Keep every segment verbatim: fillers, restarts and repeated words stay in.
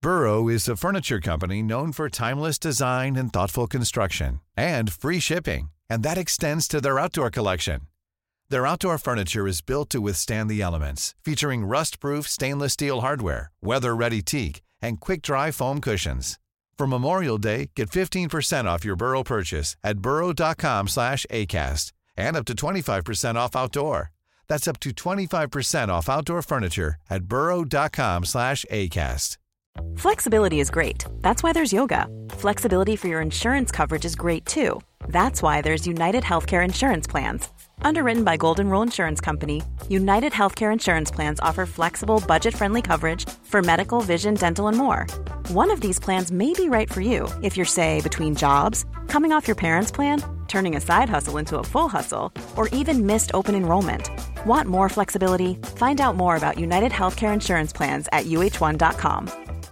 Burrow is a furniture company known for timeless design and thoughtful construction, and free shipping, and that extends to their outdoor collection. Their outdoor furniture is built to withstand the elements, featuring rust-proof stainless steel hardware, weather-ready teak, and quick-dry foam cushions. For Memorial Day, get fifteen percent off your Burrow purchase at burrow.com slash ACAST and up to twenty-five percent off outdoor. That's up to twenty-five percent off outdoor furniture at burrow.com slash ACAST. Flexibility is great. That's why there's yoga. Flexibility for your insurance coverage is great too. That's why there's United Healthcare Insurance Plans. Underwritten by Golden Rule Insurance Company, United Healthcare Insurance Plans offer flexible, budget-friendly coverage for medical, vision, dental, and more. One of these plans may be right for you if you're, say, between jobs, coming off your parents' plan, turning a side hustle into a full hustle, or even missed open enrollment. Want more flexibility? Find out more about United Healthcare Insurance Plans at U H one dot com.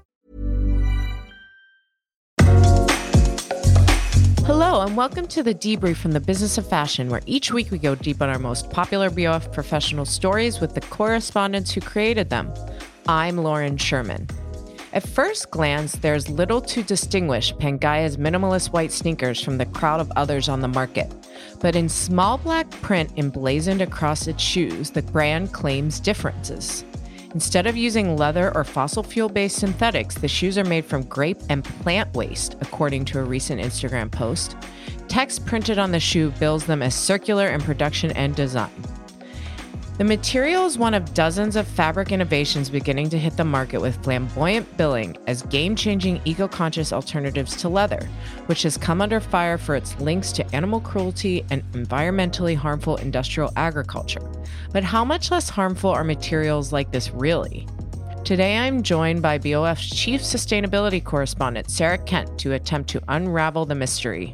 Hello, and welcome to The Debrief from the Business of Fashion, where each week we go deep on our most popular B O F professional stories with the correspondents who created them. I'm Lauren Sherman. At first glance, there's little to distinguish Pangaea's minimalist white sneakers from the crowd of others on the market. But in small black print emblazoned across its shoes, the brand claims differences. Instead of using leather or fossil fuel-based synthetics, the shoes are made from grape and plant waste, according to a recent Instagram post. Text printed on the shoe bills them as circular in production and design. The material is one of dozens of fabric innovations beginning to hit the market with flamboyant billing as game-changing eco-conscious alternatives to leather, which has come under fire for its links to animal cruelty and environmentally harmful industrial agriculture. But how much less harmful are materials like this really? Today I'm joined by B O F's Chief Sustainability Correspondent, Sarah Kent, to attempt to unravel the mystery.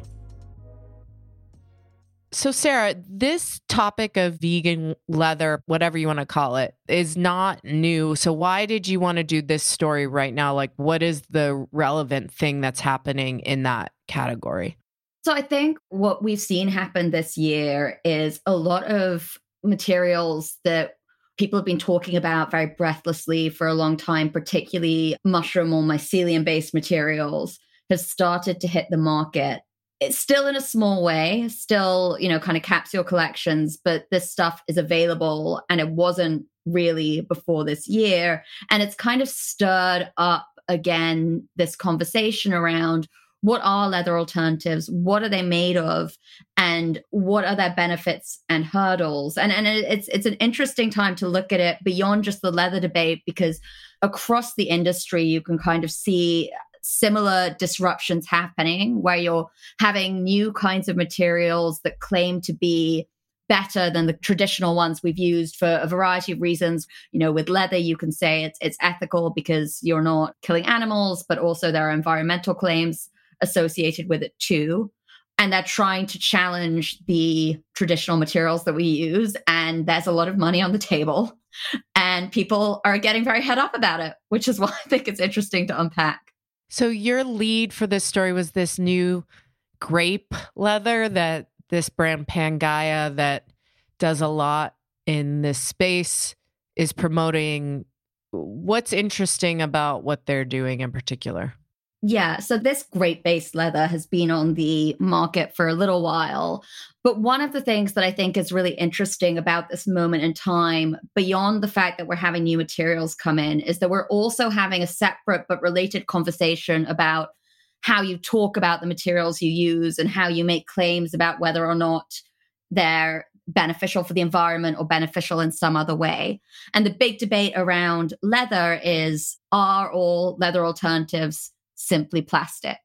So Sarah, this topic of vegan leather, whatever you want to call it, is not new. So why did you want to do this story right now? Like, what is the relevant thing that's happening in that category? So I think what we've seen happen this year is a lot of materials that people have been talking about very breathlessly for a long time, particularly mushroom or mycelium-based materials, have started to hit the market. It's still in a small way, still, you know, kind of capsule collections, but this stuff is available and it wasn't really before this year. And it's kind of stirred up again this conversation around what are leather alternatives, what are they made of, and what are their benefits and hurdles. And, and it's, it's an interesting time to look at it beyond just the leather debate, because across the industry, you can kind of see similar disruptions happening where you're having new kinds of materials that claim to be better than the traditional ones we've used for a variety of reasons. You know, with leather, you can say it's it's ethical because you're not killing animals, but also there are environmental claims associated with it too. And they're trying to challenge the traditional materials that we use. And there's a lot of money on the table. And people are getting very head up about it, which is why I think it's interesting to unpack. So your lead for this story was this new grape leather that this brand Pangaea, that does a lot in this space, is promoting. What's interesting about what they're doing in particular? Yeah, so this grape-based leather has been on the market for a little while. But one of the things that I think is really interesting about this moment in time, beyond the fact that we're having new materials come in, is that we're also having a separate but related conversation about how you talk about the materials you use and how you make claims about whether or not they're beneficial for the environment or beneficial in some other way. And the big debate around leather is, are all leather alternatives simply plastic?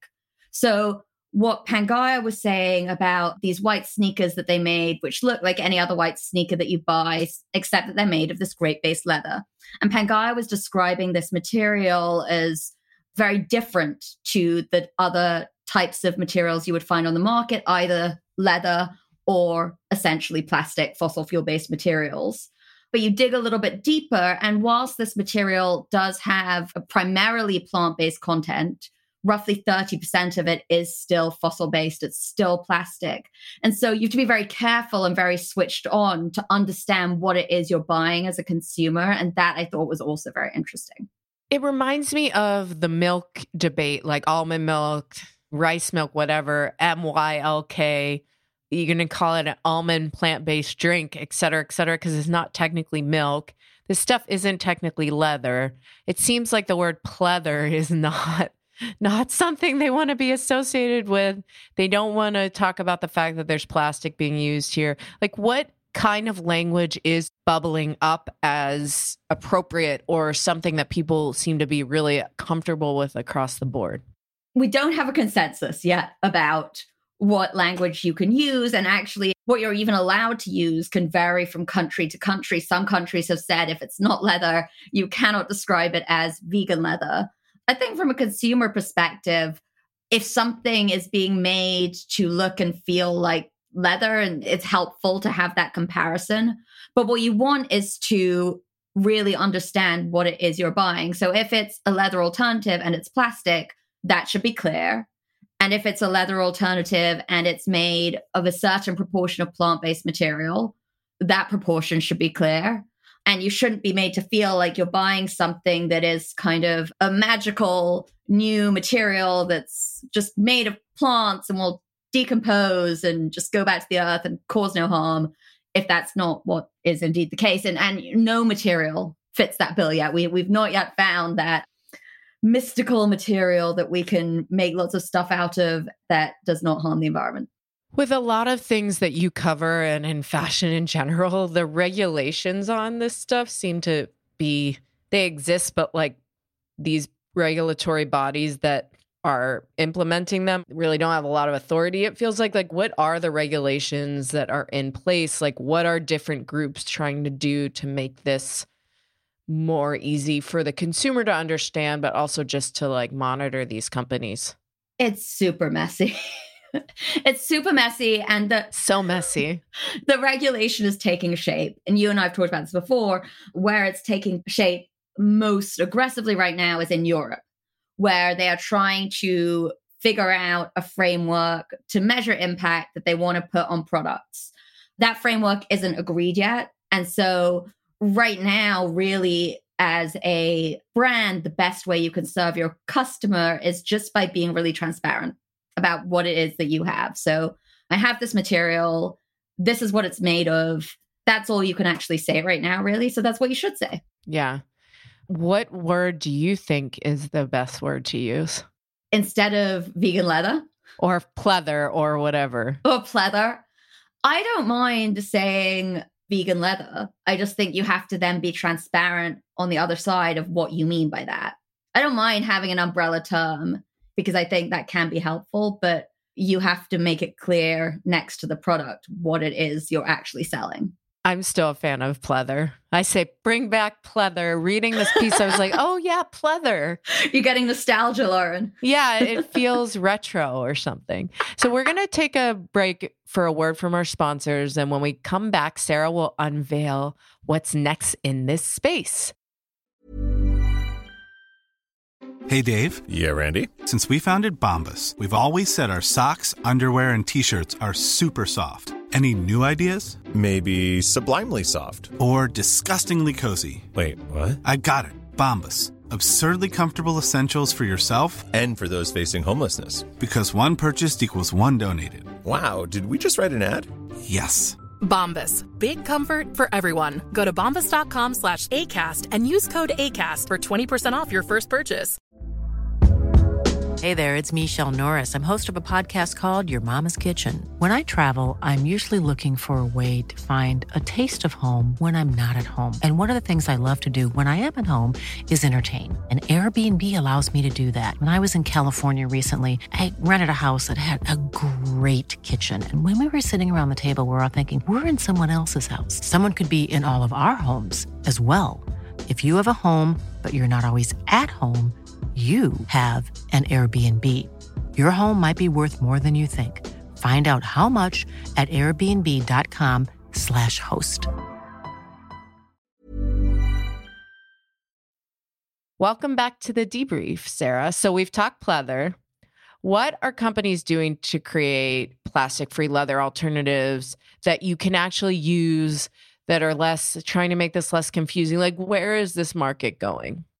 So what Pangaea was saying about these white sneakers that they made, which look like any other white sneaker that you buy, except that they're made of this grape-based leather. And Pangaea was describing this material as very different to the other types of materials you would find on the market, either leather or essentially plastic, fossil fuel-based materials. But you dig a little bit deeper, and whilst this material does have a primarily plant-based content, roughly thirty percent of it is still fossil-based. It's still plastic. And so you have to be very careful and very switched on to understand what it is you're buying as a consumer. And that I thought was also very interesting. It reminds me of the milk debate, like almond milk, rice milk, whatever, M Y L K. You're going to call it an almond plant-based drink, et cetera, et cetera, because it's not technically milk. This stuff isn't technically leather. It seems like the word pleather is not, not something they want to be associated with. They don't want to talk about the fact that there's plastic being used here. Like, what kind of language is bubbling up as appropriate or something that people seem to be really comfortable with across the board? We don't have a consensus yet about what language you can use. And actually, what you're even allowed to use can vary from country to country. Some countries have said if it's not leather, you cannot describe it as vegan leather. I think from a consumer perspective, if something is being made to look and feel like leather, and it's helpful to have that comparison. But what you want is to really understand what it is you're buying. So if it's a leather alternative and it's plastic, that should be clear. And if it's a leather alternative and it's made of a certain proportion of plant-based material, that proportion should be clear. And you shouldn't be made to feel like you're buying something that is kind of a magical new material that's just made of plants and will decompose and just go back to the earth and cause no harm, if that's not what is indeed the case. And, and no material fits that bill yet. We, we've not yet found that mystical material that we can make lots of stuff out of that does not harm the environment. With a lot of things that you cover and in fashion in general, the regulations on this stuff seem to be, they exist, but like these regulatory bodies that are implementing them really don't have a lot of authority. It feels like, like, what are the regulations that are in place? Like, what are different groups trying to do to make this more easy for the consumer to understand, but also just to like monitor these companies? It's super messy. It's super messy. And the so messy. The regulation is taking shape. And you and I have talked about this before, where it's taking shape most aggressively right now is in Europe, where they are trying to figure out a framework to measure impact that they want to put on products. That framework isn't agreed yet. And so right now, really, as a brand, the best way you can serve your customer is just by being really transparent about what it is that you have. So I have this material. This is what it's made of. That's all you can actually say right now, really. So that's what you should say. Yeah. What word do you think is the best word to use? Instead of vegan leather? Or pleather or whatever. Or pleather. I don't mind saying vegan leather. I just think you have to then be transparent on the other side of what you mean by that. I don't mind having an umbrella term because I think that can be helpful, but you have to make it clear next to the product what it is you're actually selling. I'm still a fan of pleather. I say, bring back pleather. Reading this piece, I was like, oh yeah, pleather. You're getting nostalgia, Lauren. Yeah, it feels retro or something. So we're going to take a break for a word from our sponsors. And when we come back, Sarah will unveil what's next in this space. Hey, Dave. Yeah, Randy. Since we founded Bombas, we've always said our socks, underwear, and T-shirts are super soft. Any new ideas? Maybe sublimely soft. Or disgustingly cozy. Wait, what? I got it. Bombas. Absurdly comfortable essentials for yourself and for those facing homelessness. Because one purchased equals one donated. Wow, did we just write an ad? Yes. Bombas. Big comfort for everyone. Go to bombas.com slash ACAST and use code ACAST for twenty percent off your first purchase. Hey there, it's Michelle Norris. I'm host of a podcast called Your Mama's Kitchen. When I travel, I'm usually looking for a way to find a taste of home when I'm not at home. And one of the things I love to do when I am at home is entertain. And Airbnb allows me to do that. When I was in California recently, I rented a house that had a great kitchen. And when we were sitting around the table, we were all thinking, we're in someone else's house. Someone could be in all of our homes as well. If you have a home, but you're not always at home, you have an Airbnb. Your home might be worth more than you think. Find out how much at airbnb.com slash host. Welcome back to the debrief, Sarah. So we've talked pleather. What are companies doing to create plastic-free leather alternatives that you can actually use that are less, trying to make this less confusing? Like, where is this market going?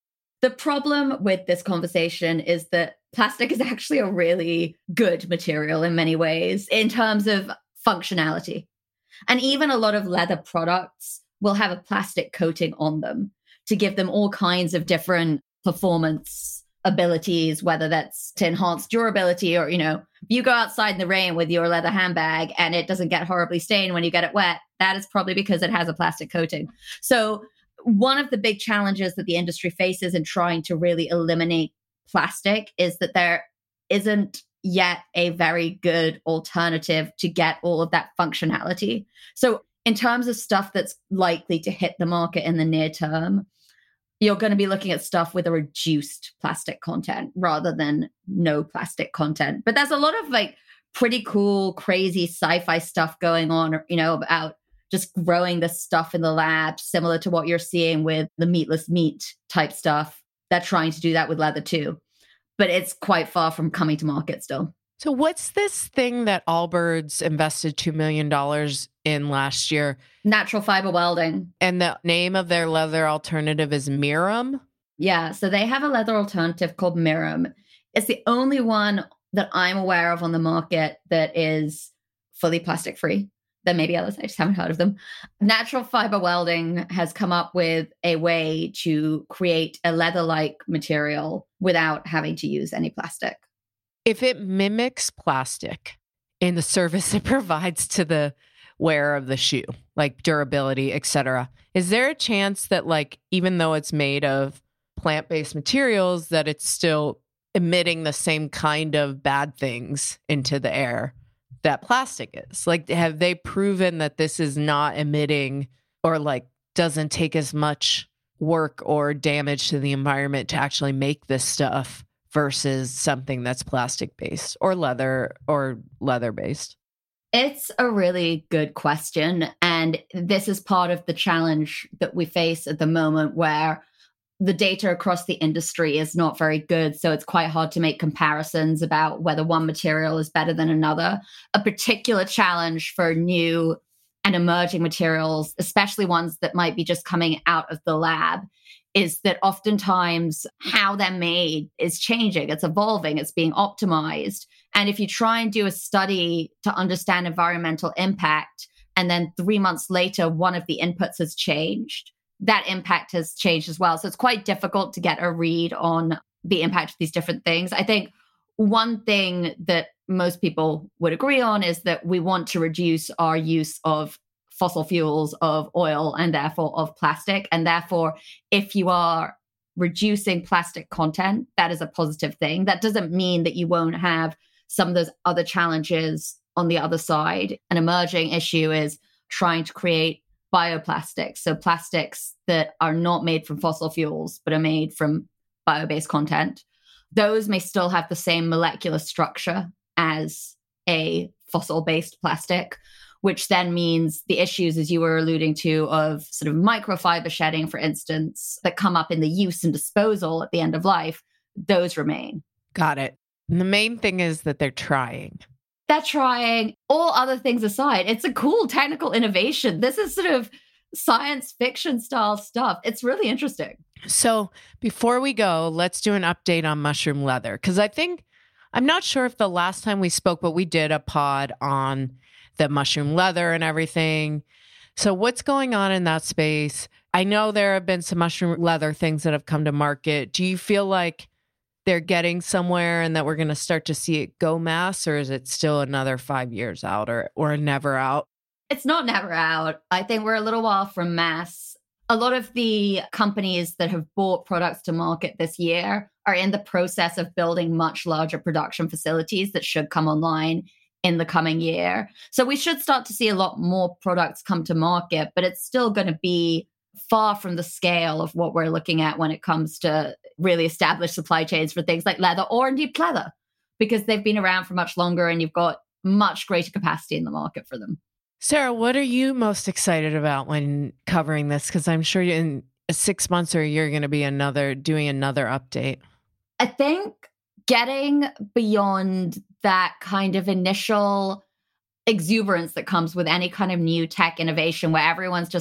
The problem with this conversation is that plastic is actually a really good material in many ways in terms of functionality. And even a lot of leather products will have a plastic coating on them to give them all kinds of different performance abilities, whether that's to enhance durability or, you know, you go outside in the rain with your leather handbag and it doesn't get horribly stained when you get it wet. That is probably because it has a plastic coating. So one of the big challenges that the industry faces in trying to really eliminate plastic is that there isn't yet a very good alternative to get all of that functionality. So in terms of stuff that's likely to hit the market in the near term, you're going to be looking at stuff with a reduced plastic content rather than no plastic content. But there's a lot of like pretty cool, crazy sci-fi stuff going on, you know, about just growing this stuff in the lab, similar to what you're seeing with the meatless meat type stuff. They're trying to do that with leather too. But it's quite far from coming to market still. So what's this thing that Allbirds invested two million dollars in last year? Natural fiber welding. And the name of their leather alternative is Mirum? Yeah, so they have a leather alternative called Mirum. It's the only one that I'm aware of on the market that is fully plastic free. There may be others, I just haven't heard of them. Natural fiber welding has come up with a way to create a leather-like material without having to use any plastic. If it mimics plastic in the service it provides to the wearer of the shoe, like durability, et cetera, is there a chance that, like, even though it's made of plant-based materials, that it's still emitting the same kind of bad things into the air that plastic is? Like, have they proven that this is not emitting or like doesn't take as much work or damage to the environment to actually make this stuff versus something that's plastic based or leather or leather based? It's a really good question. And this is part of the challenge that we face at the moment, where the data across the industry is not very good. So it's quite hard to make comparisons about whether one material is better than another. A particular challenge for new and emerging materials, especially ones that might be just coming out of the lab, is that oftentimes how they're made is changing. It's evolving. It's being optimized. And if you try and do a study to understand environmental impact, and then three months later, one of the inputs has changed, that impact has changed as well. So it's quite difficult to get a read on the impact of these different things. I think one thing that most people would agree on is that we want to reduce our use of fossil fuels, of oil, and therefore of plastic. And therefore, if you are reducing plastic content, that is a positive thing. That doesn't mean that you won't have some of those other challenges on the other side. An emerging issue is trying to create bioplastics, so plastics that are not made from fossil fuels, but are made from bio-based content. Those may still have the same molecular structure as a fossil-based plastic, which then means the issues, as you were alluding to, of sort of microfiber shedding, for instance, that come up in the use and disposal at the end of life, those remain. Got it. And the main thing is that they're trying. They're trying. All other things aside, it's a cool technical innovation. This is sort of science fiction style stuff. It's really interesting. So before we go, let's do an update on mushroom leather. Because I think, I'm not sure if the last time we spoke, but we did a pod on the mushroom leather and everything. So what's going on in that space? I know there have been some mushroom leather things that have come to market. Do you feel like they're getting somewhere and that we're going to start to see it go mass, or is it still another five years out or, or never out? It's not never out. I think we're a little while from mass. A lot of the companies that have brought products to market this year are in the process of building much larger production facilities that should come online in the coming year. So we should start to see a lot more products come to market, but it's still going to be far from the scale of what we're looking at when it comes to really established supply chains for things like leather or indeed pleather, because they've been around for much longer and you've got much greater capacity in the market for them. Sarah, what are you most excited about when covering this? Because I'm sure in six months or a year, you're going to be another doing another update. I think getting beyond that kind of initial exuberance that comes with any kind of new tech innovation where everyone's just like,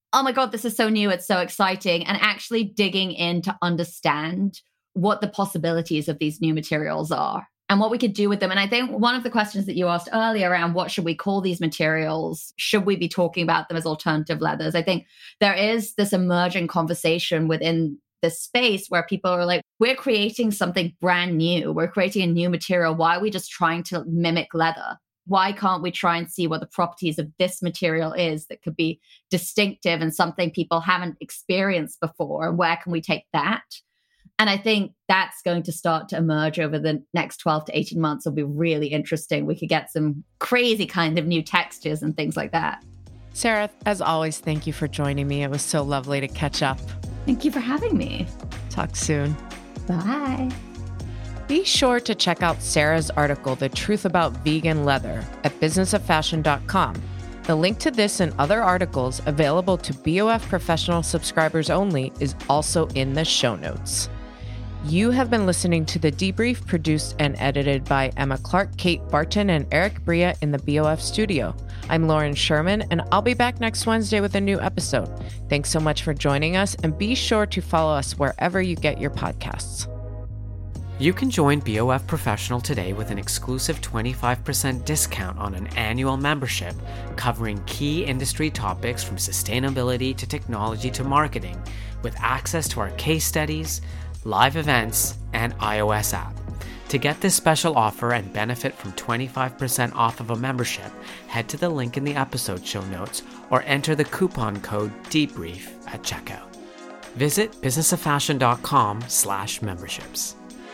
oh my God, this is so new, it's so exciting, and actually digging in to understand what the possibilities of these new materials are and what we could do with them. And I think one of the questions that you asked earlier around what should we call these materials? Should we be talking about them as alternative leathers? I think there is this emerging conversation within this space where people are like, we're creating something brand new. We're creating a new material. Why are we just trying to mimic leather? Why can't we try and see what the properties of this material is that could be distinctive and something people haven't experienced before? And where can we take that? And I think that's going to start to emerge over the next twelve to eighteen months. It'll be really interesting. We could get some crazy kind of new textures and things like that. Sarah, as always, thank you for joining me. It was so lovely to catch up. Thank you for having me. Talk soon. Bye. Be sure to check out Sarah's article, The Truth About Vegan Leather, at business of fashion dot com. The link to this and other articles available to B O F Professional subscribers only is also in the show notes. You have been listening to The Debrief, produced and edited by Emma Clark, Kate Barton, and Eric Bria in the B O F studio. I'm Lauren Sherman, and I'll be back next Wednesday with a new episode. Thanks so much for joining us, and be sure to follow us wherever you get your podcasts. You can join B O F Professional today with an exclusive twenty-five percent discount on an annual membership covering key industry topics from sustainability to technology to marketing, with access to our case studies, live events, and iOS app. To get this special offer and benefit from twenty-five percent off of a membership, head to the link in the episode show notes or enter the coupon code DEBRIEF at checkout. Visit business of fashion dot com slash memberships.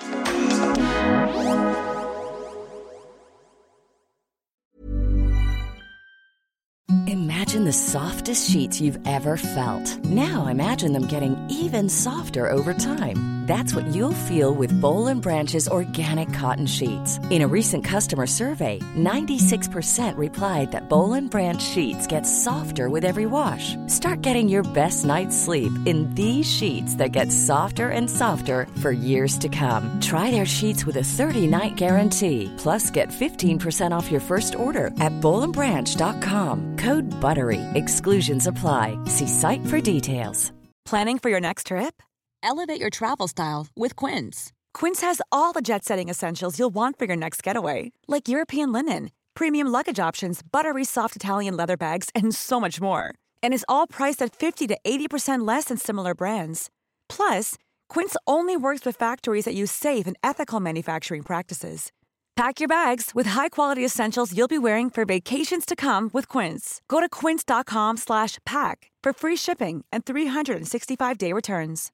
Imagine the softest sheets you've ever felt. Now imagine them getting even softer over time. That's what you'll feel with Boll and Branch's organic cotton sheets. In a recent customer survey, ninety-six percent replied that Boll and Branch sheets get softer with every wash. Start getting your best night's sleep in these sheets that get softer and softer for years to come. Try their sheets with a thirty-night guarantee. Plus, get fifteen percent off your first order at boll and branch dot com. Code BUTTERY. Exclusions apply. See site for details. Planning for your next trip? Elevate your travel style with Quince. Quince has all the jet-setting essentials you'll want for your next getaway, like European linen, premium luggage options, buttery soft Italian leather bags, and so much more. And is all priced at fifty to eighty percent less than similar brands. Plus, Quince only works with factories that use safe and ethical manufacturing practices. Pack your bags with high-quality essentials you'll be wearing for vacations to come with Quince. Go to quince dot com slash pack for free shipping and three sixty-five day returns.